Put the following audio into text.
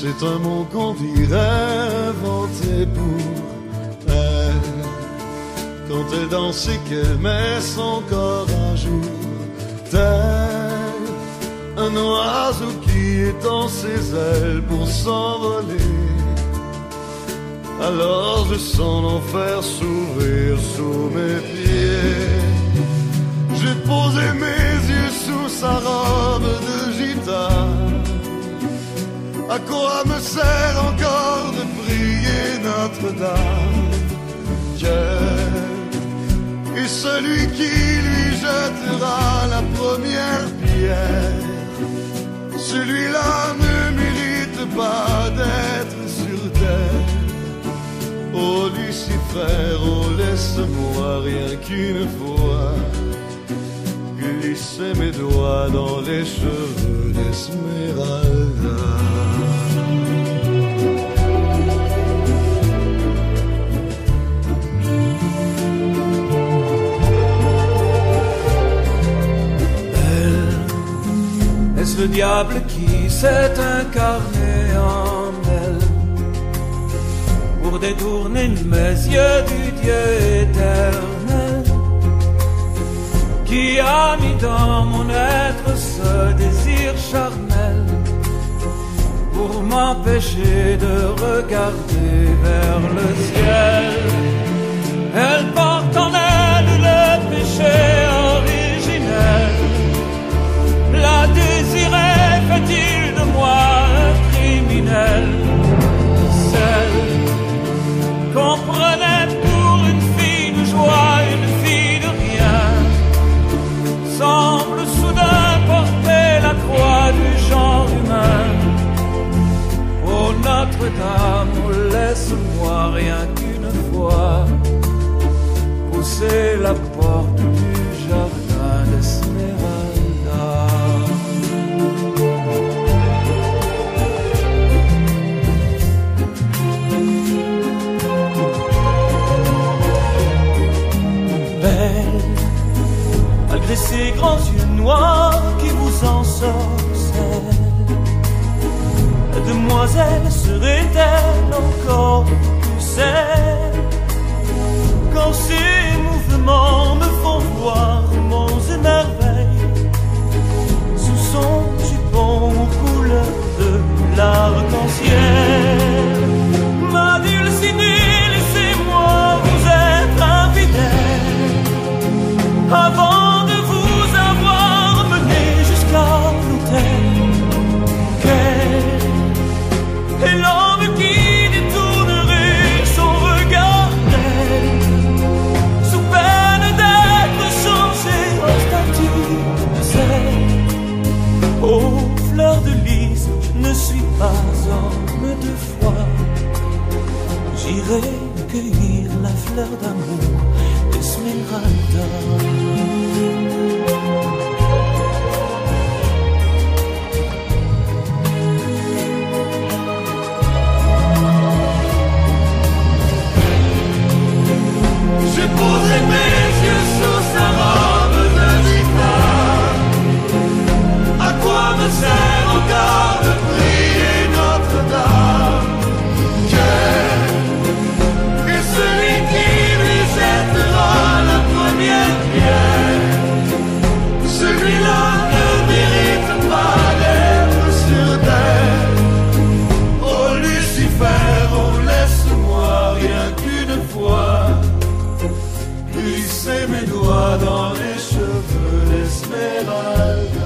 C'est un mot qu'on dirait inventé pour elle. Quand elle danse et qu'elle met son corps à jour, tel un oiseau qui étend ses ailes pour s'envoler. Alors je sens l'enfer s'ouvrir sous mes pieds. J'ai posé mes yeux sous sa robe de gitane. À quoi me sert encore de prier Notre-Dame? Dieu est celui qui lui jettera la première pierre. Celui-là ne mérite pas d'être sur terre. Oh Lucifer, oh laisse-moi rien qu'une fois glisser mes doigts dans les cheveux d'Esmeralda. Est-ce le diable qui s'est incarné en elle pour détourner mes yeux du Dieu éternel, qui a mis dans mon être ce désir charnel pour m'empêcher de regarder vers le ciel? Elle porte en elle le péché originel. La désirait, fait-il de moi un criminel? Celle qu'on prenait pour une fille de joie, une fille de rien, semble soudain porter la croix du genre humain. Oh Notre-Dame, oh, laisse-moi rien qu'une fois pousser la porte du jardin d'Esmeralda. Belle, malgré ces grands yeux noirs qui vous ensorcellent, la demoiselle serait-elle encore plus celle? Quand ces mouvements me font voir monts et merveilles sous son jupon aux couleurs de l'arc-en-ciel. Ma dulcinée, laissez-moi vous être infidèle avant de vous avoir mené jusqu'à l'autel. Quel est l'homme qui détournerait son regard d'elle sous peine d'être changé en statue de sel? Oh, fleur de lys, je ne suis pas homme de foi. J'irai cueillir la fleur d'amour d'Esmeralda. J'ai posé mes yeux sous sa robe de gitane. À quoi me sert encore de prier Notre-Dame? Dieu est celui qui lui jettera la première pierre. Celui-là ne mérite pas d'être sur terre. Oh Lucifer, oh laisse-moi rien qu'une fois glisser mes doigts dans les cheveux d'Esmeralda.